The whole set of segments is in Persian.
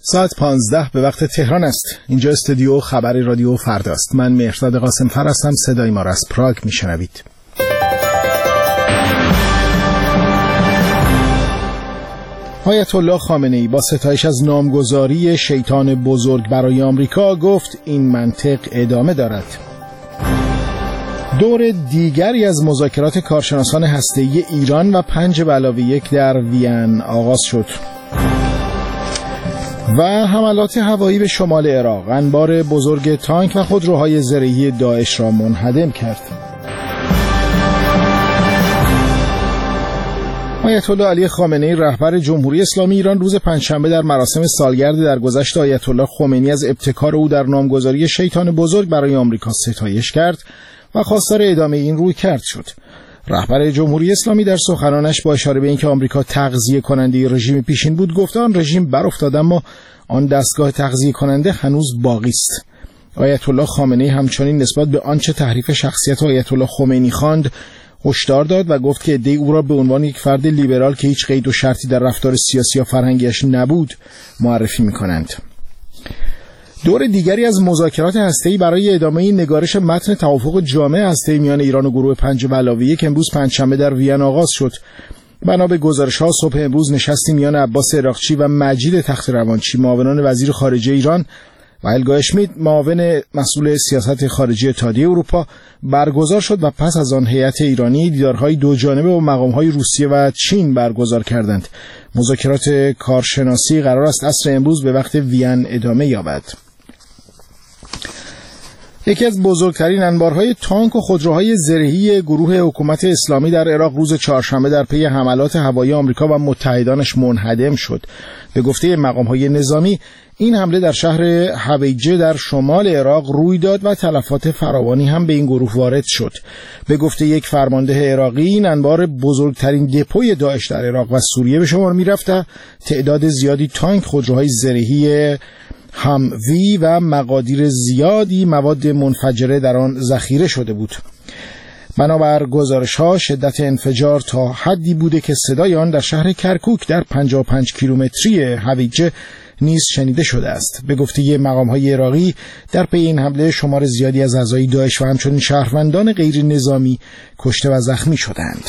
ساعت 15 به وقت تهران است. اینجا استودیو خبر رادیو فردا است. من مهرداد قاسم‌فر هستم. صدای ما را از پراگ میشنوید. آیت الله خامنه‌ای با ستایش از نامگذاری شیطان بزرگ برای آمریکا گفت این منطق ادامه دارد. دور دیگری از مذاکرات کارشناسان هسته‌ای ایران و 5+1 در وین آغاز شد. و حملات هوایی به شمال عراق انبار بزرگ تانک و خودروهای زرهی داعش را منهدم کرد. آیت الله علی خامنه‌ای رهبر جمهوری اسلامی ایران روز پنجشنبه در مراسم سالگرد درگذشت آیت الله خمینی از ابتکار او در نامگذاری شیطان بزرگ برای آمریکا ستایش کرد و خواستار ادامه این رویکرد شد. رهبر جمهوری اسلامی در سخنانش با اشاره به اینکه آمریکا تغذیه کننده رژیم پیشین بود گفت آن رژیم برافتاد اما آن دستگاه تغذیه کننده هنوز باقی است. آیت الله خامنه‌ای همچنین نسبت به آنچه تحریف شخصیت آیت الله خمینی خواند هشدار داد و گفت که عده‌ای او را به عنوان یک فرد لیبرال که هیچ قید و شرطی در رفتار سیاسی یا فرهنگیش نبود معرفی می‌کنند. دور دیگری از مذاکرات هسته‌ای برای ادامه نگارش متن توافق جامع هسته‌ای میان ایران و گروه 5+1 امروز پنجشنبه در وین آغاز شد. بنا به گزارش‌ها صبح امروز نشستی میان عباس عراقچی و مجید تخت‌روانچی معاونان وزیر خارجه ایران و هلگا اشمیت معاون مسئول سیاست خارجی اتحادیه اروپا برگزار شد و پس از آن هیئت ایرانی دیدارهای دوجانبه با مقام‌های روسیه و چین برگزار کردند. مذاکرات کارشناسی قرار است عصر امروز به وقت وین ادامه یابد. یکی از بزرگترین انبارهای تانک و خودروهای زرهی گروه حکومت اسلامی در عراق روز چهارشنبه در پی حملات هوایی آمریکا و متحدانش منهدم شد. به گفته مقام‌های نظامی این حمله در شهر حویجه در شمال عراق روی داد و تلفات فراوانی هم به این گروه وارد شد. به گفته یک فرمانده عراقی این انبار بزرگترین دپوی داعش در عراق و سوریه به شمار می‌رفت. تعداد زیادی تانک، خودروهای زرهی هموی و مقادیر زیادی مواد منفجره در آن ذخیره شده بود. بنابر گزارش‌ها شدت انفجار تا حدی بوده که صدای آن در شهر کرکوک در 55 کیلومتری حویجه نیز شنیده شده است. به گفته مقام‌های عراقی در پی این حمله شمار زیادی از اعضای داعش و همچنین شهروندان غیر نظامی کشته و زخمی شدند.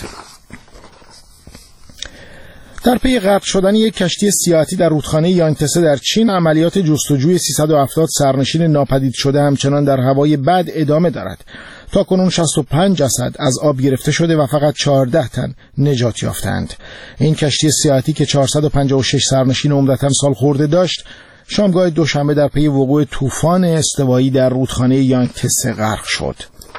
در پی غرق شدن یک کشتی سیاحتی در رودخانه یانگتسه در چین عملیات جستجوی 370 سرنشین ناپدید شده همچنان در هوای بد ادامه دارد. تاکنون 65 جسد از آب گرفته شده و فقط 14 تن نجات یافتند. این کشتی سیاحتی که 456 سرنشین عمدتاً سالخورده داشت شامگاه دوشنبه در پی وقوع طوفان استوایی در رودخانه یانگتسه غرق شد.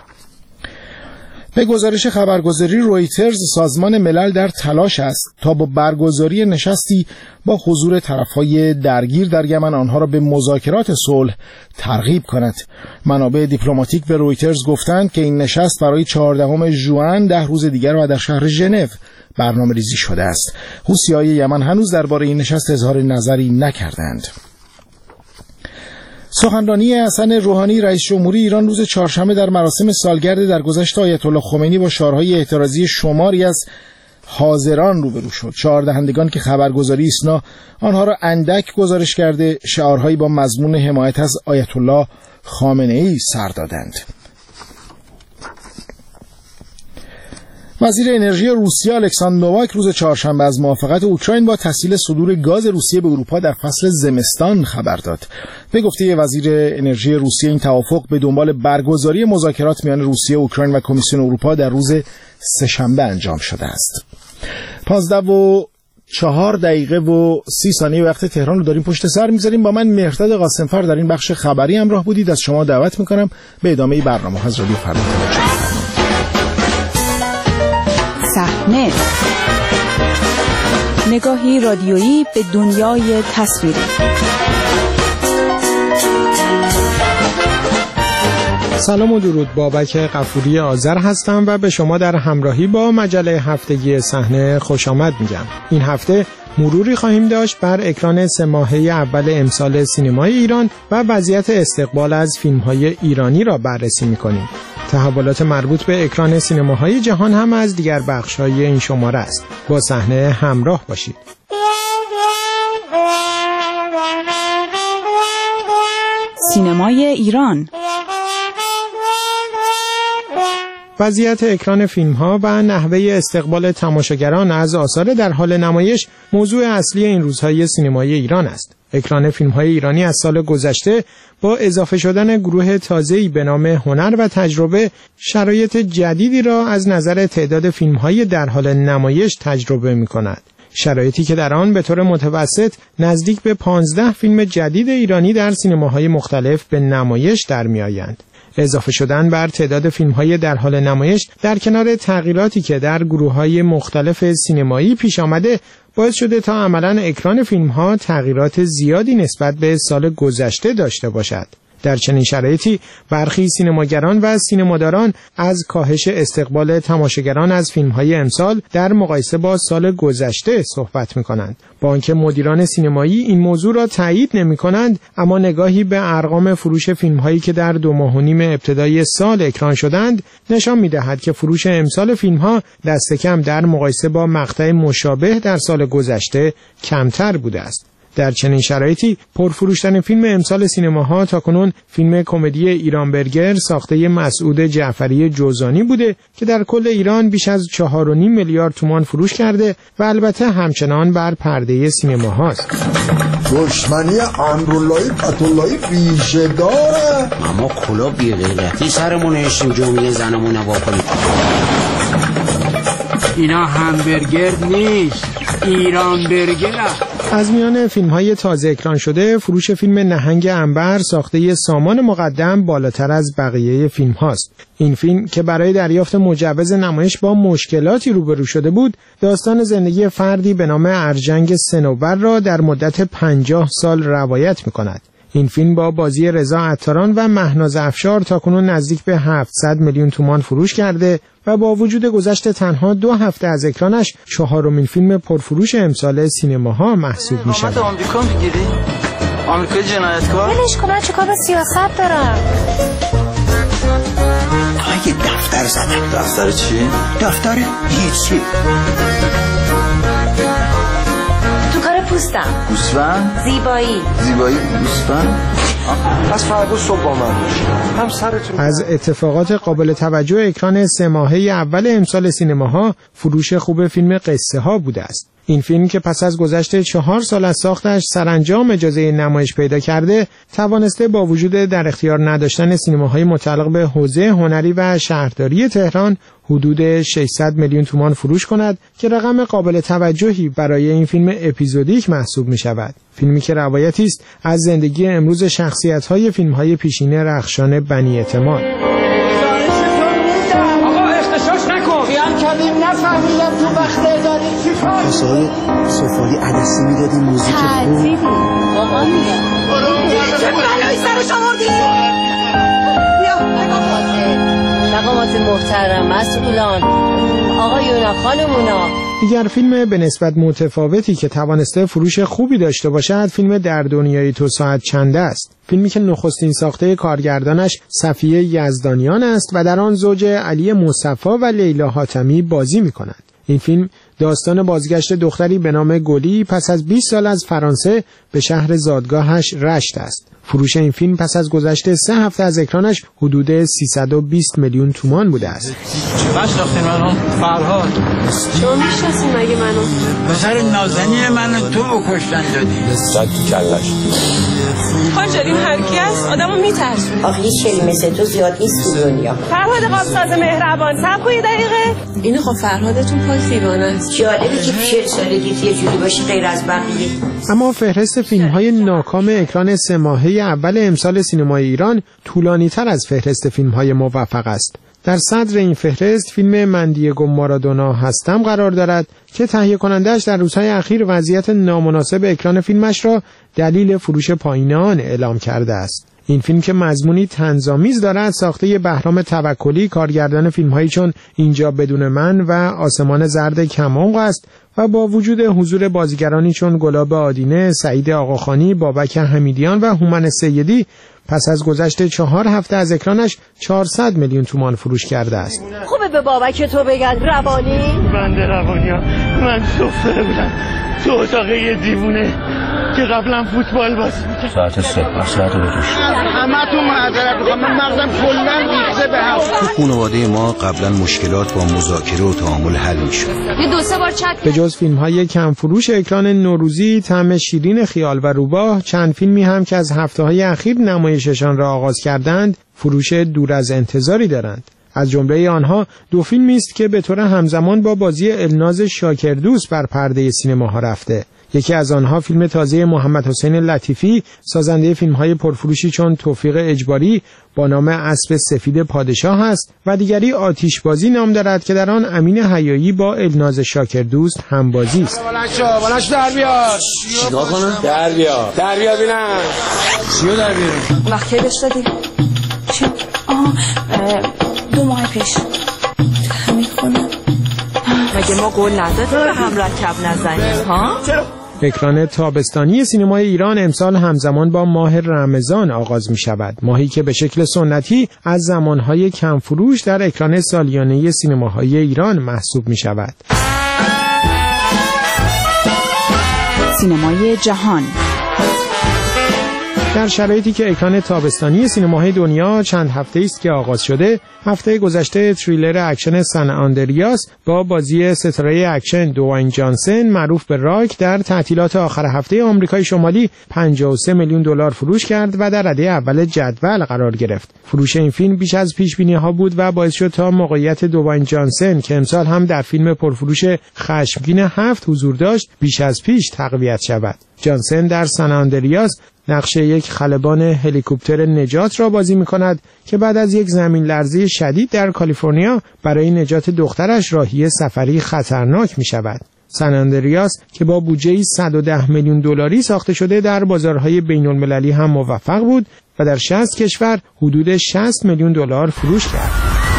به گزارش خبرگزاری رویترز سازمان ملل در تلاش است تا با برگزاری نشستی با حضور طرفهای درگیر در یمن آنها را به مذاکرات صلح ترغیب کند. منابع دیپلماتیک به رویترز گفتند که این نشست برای 14 ژوئن 10 روز دیگر و در شهر ژنو برنامه‌ریزی شده است. حوثی‌های یمن هنوز درباره این نشست اظهار نظری نکردند. سخنرانی حسن روحانی رئیس جمهوری ایران روز چهارشنبه در مراسم سالگرد درگذشت آیت الله خمینی با شعارهای اعتراضی شماری از حاضران روبرو شد. شعاردهندگان که خبرگزاری ایسنا آنها را اندک گزارش کرده شعارهایی با مضمون حمایت از آیت الله خامنه‌ای سر دادند. وزیر انرژی روسیه الکساندر نوواک روز چهارشنبه از موافقت اوکراین با تسهیل صدور گاز روسیه به اروپا در فصل زمستان خبر داد. به گفته وزیر انرژی روسیه این توافق به دنبال برگزاری مذاکرات میان روسیه، اوکراین و کمیسیون اروپا در روز سه‌شنبه انجام شده است. 15:04 وقت تهران رو داریم پشت سر می‌ذاریم. با من مهرداد قاسم‌فر در این بخش خبری همراه بودید. از شما دعوت می‌کنم به ادامه برنامه از رادیو فردا توجه کنید. صحنه، نگاهی رادیویی به دنیای تصویری. سلام و درود، بابک غفوری آذر هستم و به شما در همراهی با مجله هفتگی صحنه خوش آمد میگم. این هفته مروری خواهیم داشت بر اکران 3 ماهه اول امسال سینمای ایران و وضعیت استقبال از فیلم‌های ایرانی را بررسی می‌کنیم. تحولات مربوط به اکران سینماهای جهان هم از دیگر بخش‌های این شماره است. با صحنه همراه باشید. سینمای ایران. وضعیت اکران فیلم‌ها و نحوه استقبال تماشاگران از آثار در حال نمایش موضوع اصلی این روزهای سینمای ایران است. اکران فیلم‌های ایرانی از سال گذشته با اضافه شدن گروه تازه‌ای به نام هنر و تجربه شرایط جدیدی را از نظر تعداد فیلم‌های در حال نمایش تجربه می‌کند. شرایطی که در آن به طور متوسط نزدیک به 15 فیلم جدید ایرانی در سینماهای مختلف به نمایش در می‌آیند. اضافه شدن بر تعداد فیلم‌های در حال نمایش در کنار تغییراتی که در گروه‌های مختلف سینمایی پیش آمده باعث شده تا عملاً اکران فیلم‌ها تغییرات زیادی نسبت به سال گذشته داشته باشد. در چنین شرایطی برخی سینماگران و سینماداران از کاهش استقبال تماشاگران از فیلم‌های امسال در مقایسه با سال گذشته صحبت می‌کنند. با آنکه مدیران سینمایی این موضوع را تایید نمی‌کنند، اما نگاهی به ارقام فروش فیلم‌هایی که در 2 ماه و نیم ابتدای سال اکران شدند نشان می‌دهد که فروش امسال فیلم‌ها دست کم در مقایسه با مقطع مشابه در سال گذشته کمتر بوده است. در چنین شرایطی پرفروشترین فیلم امسال سینماها تاکنون فیلم کمدی ایرانبرگر ساخته مسعود جعفری جوزانی بوده که در کل ایران بیش از 4.5 میلیارد تومان فروش کرده و البته همچنان بر پرده سینماهاست. دشمنی امراللهی قطاللهی ریشه داره. اما کلا بی غیرتی سرمون نشیم جمعه زنمون واکنیم. اینا همبرگر نیست، ایران برگر. از میان فیلم‌های تازه اکران شده فروش فیلم نهنگ عنبر ساخته سامان مقدم بالاتر از بقیه فیلم‌هاست. این فیلم که برای دریافت مجوز نمایش با مشکلاتی روبرو شده بود، داستان زندگی فردی به نام ارجنگ صنوبر را در مدت 50 سال روایت می‌کند. این فیلم با بازی رضا عطاران و مهناز افشار تاکنون نزدیک به 700 میلیون تومان فروش کرده و با وجود گذشت تنها 2 هفته از اکرانش 4مین فیلم پرفروش امسال سینماها محسوب می‌شود. اقامت آمریکا می‌گیری؟ آمریکای جنایتکار؟ ولش کن، من چیکار به سیاست دارم؟ اگه دفتر زدم. دفتر چی؟ دفتر هیچی. تو کار پوستم. گوسفند؟ زیبایی گوسفند؟ پس فردا صبح با من باش. هم سرتون. از اتفاقات قابل توجه اکران 3 ماهه اول امسال سینماها فروش خوب فیلم قصه ها بوده است. این فیلم که پس از گذشت 4 سال از ساختش سرانجام اجازه نمایش پیدا کرده، توانسته با وجود در اختیار نداشتن سینماهای متعلق به حوزه هنری و شهرداری تهران حدود 600 میلیون تومان فروش کند که رقم قابل توجهی برای این فیلم اپیزودیک محسوب می شود. فیلمی که روایتی است از زندگی امروز شخصیت‌های فیلم‌های پیشین رخشان بنی اعتماد. کردیم نفهمیدم تو وقت اداری چی کار کاسه های سفالی عدسی میدادیم موزیک خوب بابا میگم چه بلایی سرش آوردی؟ مقامات محترم مسئولان آقایونا خانمونا. دیگر فیلم به نسبت متفاوتی که توانسته فروش خوبی داشته باشد فیلم در دنیای تو ساعت چنده است. فیلمی که نخستین ساخته کارگردانش صفیه یزدانیان است و در آن زوج علی مصطفی و لیلا حاتمی بازی می‌کنند. این فیلم داستان بازگشت دختری به نام گلی پس از 20 سال از فرانسه به شهر زادگاهش رشت است. فروش این فیلم پس از گذشت 3 هفته از اکرانش حدود 320 میلیون تومان بوده است. نشناختین منو؟ فرهاد. شما میشناسین مگه منو؟ پسر نازنین منو تو کشتن دادی. زد کلش. خانجالین هر کی هست آدمو میترسونه. آخه هیچ شلی مثل تو زیاد نیست تو دنیا. فرهاد قابساز مهربان صبر کن یه دقیقه. اینو خب فرهادتون پای خیبانه است. جالبه که 40 سالگی یه جوری باشه غیر از بقیه. اما فهرست فیلم‌های ناکام اکران 3 ماهه اول امسال سینمای ایران طولانی‌تر از فهرست فیلم‌های موفق است. در صدر این فهرست فیلم من دیگو مارادونا هستم قرار دارد که تهیه کننده‌اش در روزهای اخیر وضعیت نامناسب اکران فیلمش را دلیل فروش پایین آن اعلام کرده است. این فیلم که مضمونی طنزآمیز دارد ساخته بهرام توکلی کارگردان فیلم‌هایی چون اینجا بدون من و آسمان زرد کمانق است و با وجود حضور بازیگرانی چون گلاب آدینه، سعید آقاخانی، بابک حمیدیان و هومن سیدی پس از گذشت 4 هفته از اکرانش 400 میلیون تومان فروش کرده است. خوبه به بابک تو بگن روانی؟ بنده روانیم. من سفره بودم تو اتاق یه دیوونه که قبلا فوتبال بازی می‌کرد. ساعت 3 ساعت بکش. همتون معذرت می‌خوام، من مغزم کلاً ریخته به هم. تو خانواده ما قبلا مشکلات با مذاکره و تعامل حل می‌شد. یه 2-3 بار چت. به جز فیلم‌های کم فروش اکران نوروزی، طعم شیرین خیال و روباه، چند فیلمی هم که از هفته‌های اخیر نمایششان را آغاز کردند، فروش دور از انتظاری دارند. از جمله آنها 2 فیلمی است که به طور همزمان با بازی الناز شاکردوست بر پرده سینماها رفته. یکی از آنها فیلم تازه محمد حسین لطیفی، سازنده فیلم‌های پرفروشی چون توفیق اجباری، با نام اسب سفید پادشاه است و دیگری آتشبازی نام دارد که در آن امین حیایی با الناز شاکردوست همبازی است. بلنش در بیار. چیکار کنم؟ در بیار ببینم. چیو در بیارم؟ وقتی بهش دادی؟ چی؟ 2 ماه پیش. همین خونه. مگه ما قول ندادیم به هم رکب نزنیم ها؟ اکران تابستانی سینمای ایران امسال همزمان با ماه رمضان آغاز می شود. ماهی که به شکل سنتی از زمانهای کم فروش در اکران سالیانه سینماهای ایران محسوب می شود. سینمای جهان. در شرایطی که اکران تابستانی سینماهای دنیا چند هفته است که آغاز شده، هفته گذشته تریلر اکشن سن آندریاس با بازی ستاره اکشن دوواین جانسن معروف به راک در تعطیلات آخر هفته آمریکای شمالی 53 میلیون دلار فروش کرد و در رده اول جدول قرار گرفت. فروش این فیلم بیش از پیش‌بینی‌ها بود و باعث شد تا موقعیت دوواین جانسن که امسال هم در فیلم پرفروش خشمگین 7 حضور داشت بیش از پیش تقویت شود. جانسن در سن آندریاس نقش یک خلبان هلیکوپتر نجات را بازی می‌کند که بعد از یک زمین لرزه شدید در کالیفرنیا برای نجات دخترش راهی سفری خطرناک می‌شود. سن آندریاس که با بودجه‌ای 110 میلیون دلاری ساخته شده در بازارهای بین‌المللی هم موفق بود و در 60 کشور حدود 60 میلیون دلار فروش کرد.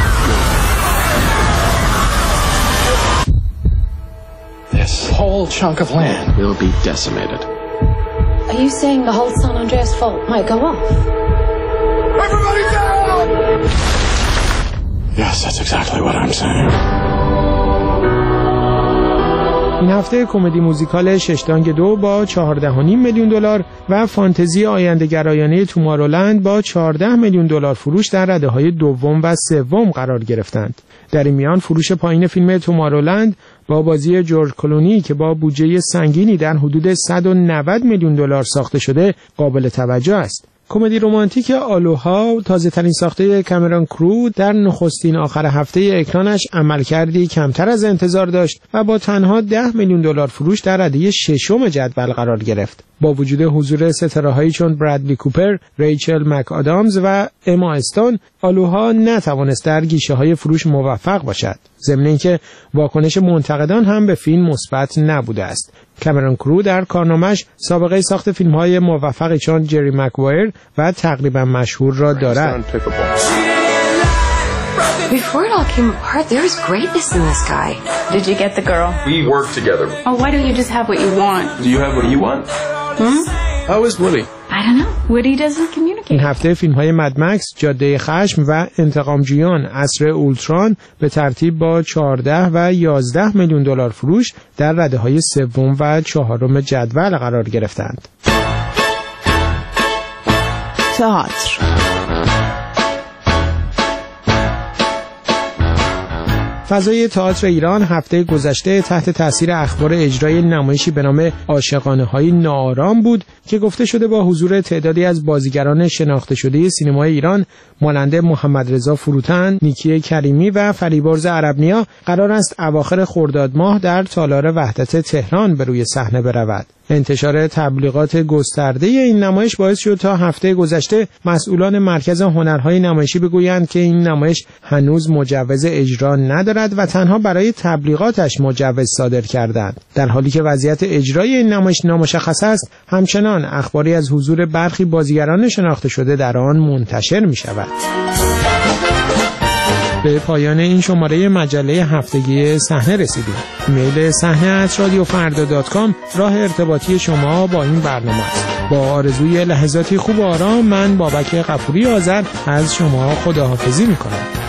This whole chunk of land will be decimated. Are you saying the whole San Andreas fault might go off? Everybody down! Yes, that's exactly what I'm saying. این هفته کمدی موزیکال ششتانگ 2 با 14.5 میلیون دلار و فانتزی آینده‌گرایانه تومارولند با 14 میلیون دلار فروش در رده‌های دوم و سوم قرار گرفتند. در این میان فروش پایین فیلم تومارولند با بازی جورج کلونی که با بودجه سنگینی در حدود 190 میلیون دلار ساخته شده قابل توجه است. کمدی رمانتیک آلوها، تازه ترین ساخته کامرون کرو، در نخستین آخر هفته اکرانش عملکردی کمتر از انتظار داشت و با تنها 10 میلیون دلار فروش در رده ششم جدول قرار گرفت. با وجود حضور ستاره‌هایی چون برادلی کوپر، ریچل مک آدامز و اما استون، آلوها نتوانست در گیشه‌های فروش موفق باشد. ضمن اینکه واکنش منتقدان هم به فیلم مثبت نبوده است. کامرون کرو در کارنامه‌اش سابقه ساخت فیلم‌های موفقی چون جری مکوایر و تقریبا مشهور را دارد. Before it all came apart, there was greatness in this guy. Did you get the girl? We work together. Oh, why don't you just have what you want? Do you have what you want? How is Woody? I don't know. Woody doesn't communicate. این هفته فیلم‌های مدمکس، جاده خشم و انتقامجویان عصر اولتران به ترتیب با 14 و 11 میلیون دلار فروش در رده‌های سوم و چهارم جدول قرار گرفتند. تئاتر. فضای تئاتر ایران هفته گذشته تحت تاثیر اخبار اجرای نمایشی به نام عاشقانه‌های ناآرام بود که گفته شده با حضور تعدادی از بازیگران شناخته شده سینمای ایران مانند محمد رضا فروتن، نیکی کریمی و فریبرز عربنیا قرار است اواخر خرداد ماه در تالار وحدت تهران به روی صحنه برود. انتشار تبلیغات گسترده این نمایش باعث شد تا هفته گذشته مسئولان مرکز هنرهای نمایشی بگویند که این نمایش هنوز مجوز اجرا ندارد و تنها برای تبلیغاتش مجوز صادر کردند. در حالی که وضعیت اجرای این نمایش نامشخص است، همچنان اخباری از حضور برخی بازیگران شناخته شده در آن منتشر می شود. به پایان این شماره مجله هفتگی صحنه رسیدیم. ایمیل صحنه@radiofarda.com راه ارتباطی شما با این برنامه است. با آرزوی لحظاتی خوب و آرام، من بابک غفوری آذر از شما خداحافظی می‌کنم.